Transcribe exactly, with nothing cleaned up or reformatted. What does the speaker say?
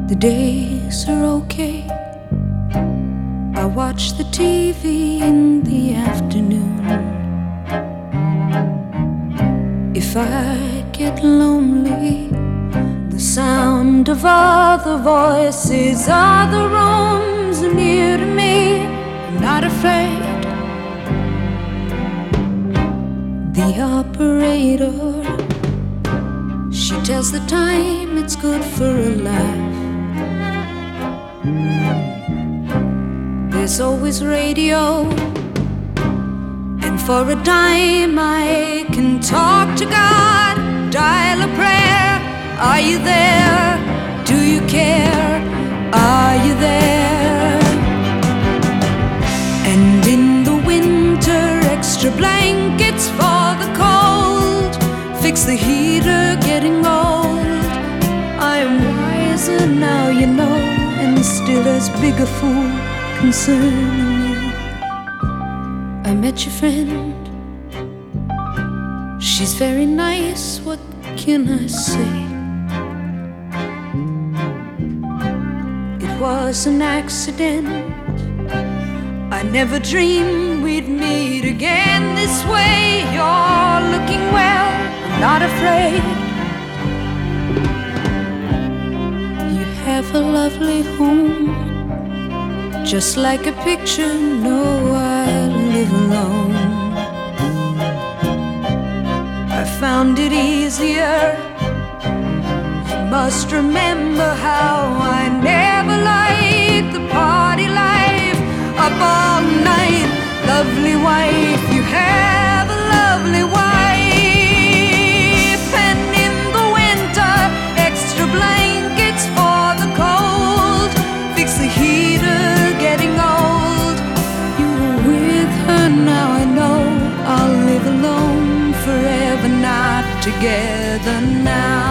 The days are okay. I watch the T V in the afternoon. If I get lonely, the sound of other voices, other rooms are near to me. I'm not afraid. The operator, she tells the time, it's good for a laugh. There's always radio, and for a dime I can talk to God. Dial a prayer. Are you there? Do you care? Are you there? And in the winter, extra blankets for the cold. Fix the heater, getting old. I am wiser now, you know, and still as big a fool concerning you. I met your friend. She's very nice, what can I say? It was an accident. I never dreamed we'd meet again this way. You're looking well, I'm not afraid. You have a lovely home, just like a picture. No, I live alone. I found it easier. You must remember how I never liked the party life. Up all night, lovely wife. You have a lovely wife. And in the winter, extra blankets for the cold. Fix the heater, getting old. You were with her, now I know I'll live alone forever, not together now.